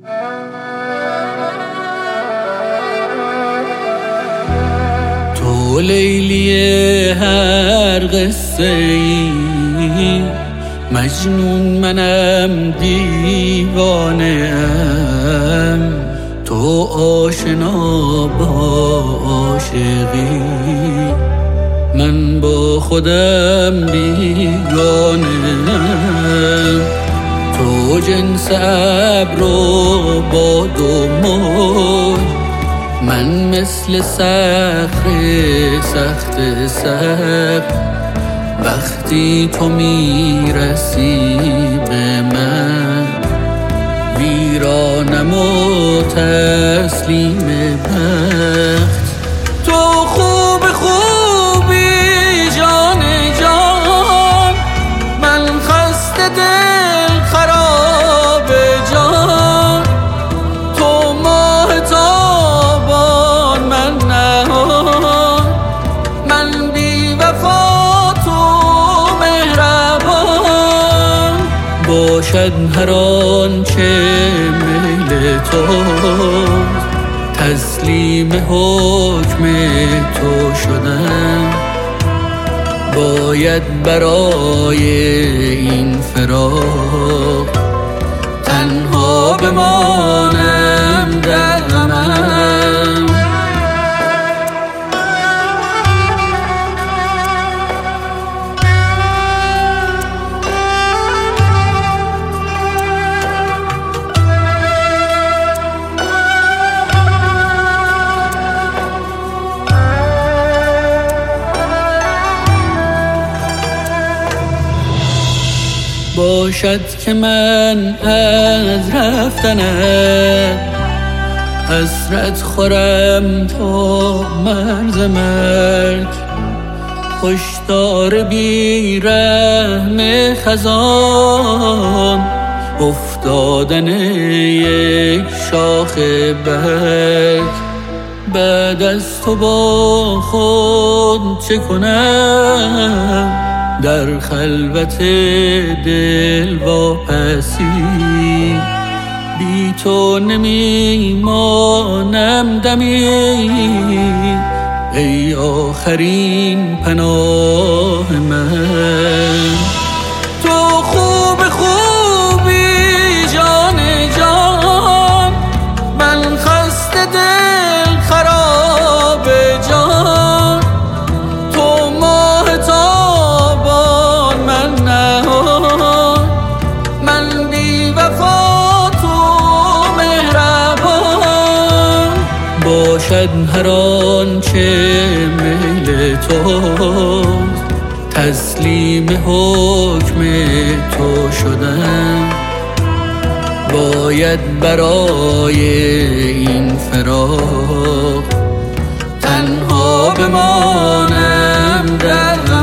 تو لیلی هر قصه ای، مجنون منم دیوانه ام. تو آشنا با عاشقی، من با خودم بیگانه ام. تو جنس ابر و باد و موج، من مثل صخره سخت سخت. وقتی تو میرسی به من، ویرانم و تسلیم بخت. تو خوب خوبی جان جان، من خسته دل خراب جان. تو ماه تابان، من نهان، من بی وفا تو مهربان. باشد هر آنچه میل توست، تسلیم حکم تو شدم. باید برای این فراق تنها بمانم در غمم. باشد که من از رفتنت حسرت خورم تا مرز مرگ. هشدار بی رحم خزان، افتادن یک شاخ برگ. بعد از تو با خود چه کنم، در خلوت دل واپسی. بی تو نمیمانم دمی، ای آخرین پناه من. تو خوب خوبی جان جان، من خسته دل خراب جان. تو ماه تابان، من نهان، من بی وفا تو مهربان. باشد هر آنچه میل توست، تسلیم حکم تو شدم. باید برای این فراق تنها بمانم در غم.